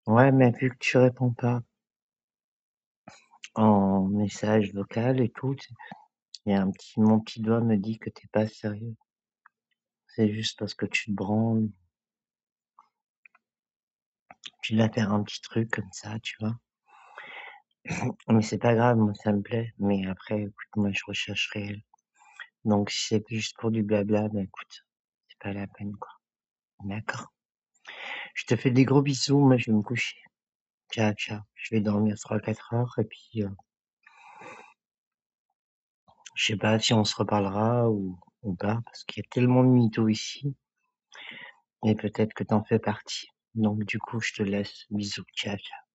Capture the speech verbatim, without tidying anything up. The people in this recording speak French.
Ouais, mais vu que tu réponds pas en message vocal et tout, il y a un petit, mon petit doigt me dit que t'es pas sérieux. C'est juste parce que tu te branles. Tu dois faire un petit truc comme ça, tu vois. Mais c'est pas grave, moi ça me plaît. Mais après, écoute, moi je recherche réel. Donc si c'est juste pour du blabla, ben écoute, c'est pas la peine quoi. D'accord. Je te fais des gros bisous, moi je vais me coucher. Ciao, ciao. Je vais dormir trois quatre heures et puis euh, je sais pas si on se reparlera ou, ou pas, parce qu'il y a tellement de mythos ici. Et peut-être que t'en fais partie. Donc du coup, je te laisse. Bisous. Ciao, ciao.